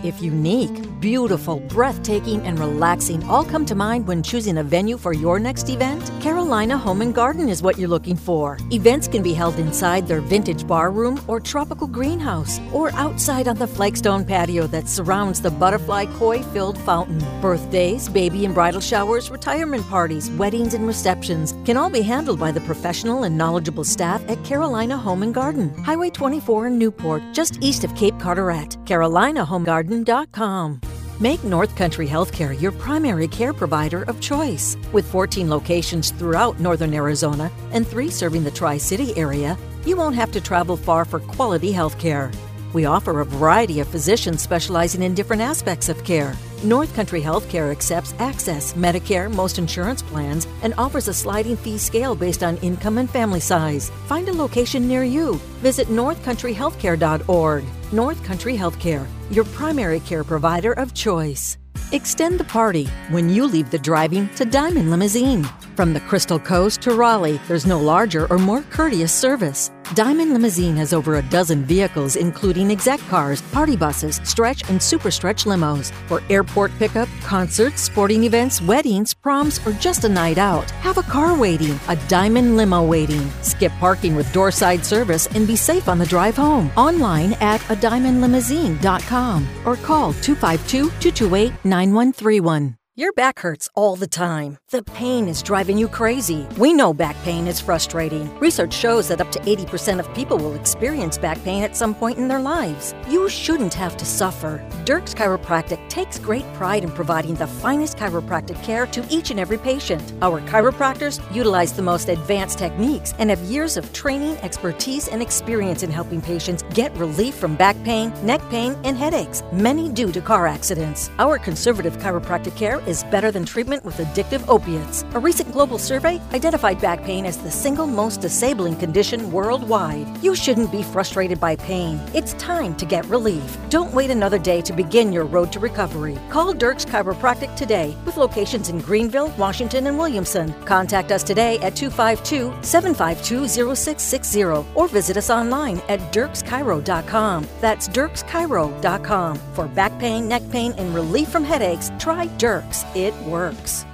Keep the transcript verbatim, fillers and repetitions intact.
If unique, beautiful, breathtaking, and relaxing all come to mind when choosing a venue for your next event, Carolina Home and Garden is what you're looking for. Events can be held inside their vintage bar room or tropical greenhouse, or outside on the flagstone patio that surrounds the butterfly koi-filled fountain. Birthdays, baby and bridal showers, retirement parties, weddings, and receptions can all be handled by the professional and knowledgeable staff at Carolina Home and Garden, Highway twenty-four in Newport, just east of Cape Carteret. Carolina Home Garden dot com. Make North Country Healthcare your primary care provider of choice. With fourteen locations throughout northern Arizona and three serving the Tri-City area, you won't have to travel far for quality health care. We offer a variety of physicians specializing in different aspects of care. North Country Healthcare accepts Access, Medicare, most insurance plans, and offers a sliding fee scale based on income and family size. Find a location near you. Visit north country healthcare dot org. North Country Healthcare, your primary care provider of choice. Extend the party when you leave the driving to Diamond Limousine. From the Crystal Coast to Raleigh, there's no larger or more courteous service. Diamond Limousine has over a dozen vehicles, including exec cars, party buses, stretch and super stretch limos. For airport pickup, concerts, sporting events, weddings, proms, or just a night out, have a car waiting, a Diamond Limo waiting. Skip parking with doorside service and be safe on the drive home. Online at a diamond limousine dot com or call two five two, two two eight, nine one three one. Your back hurts all the time. The pain is driving you crazy. We know back pain is frustrating. Research shows that up to eighty percent of people will experience back pain at some point in their lives. You shouldn't have to suffer. Dirks Chiropractic takes great pride in providing the finest chiropractic care to each and every patient. Our chiropractors utilize the most advanced techniques and have years of training, expertise, and experience in helping patients get relief from back pain, neck pain, and headaches, many due to car accidents. Our conservative chiropractic care is better than treatment with addictive opiates. A recent global survey identified back pain as the single most disabling condition worldwide. You shouldn't be frustrated by pain. It's time to get relief. Don't wait another day to begin your road to recovery. Call Dirks Chiropractic today with locations in Greenville, Washington, and Williamson. Contact us today at two five two, seven five two, zero six six zero or visit us online at dirks chiro dot com. That's dirks chiro dot com. For back pain, neck pain, and relief from headaches, try Dirks. It works.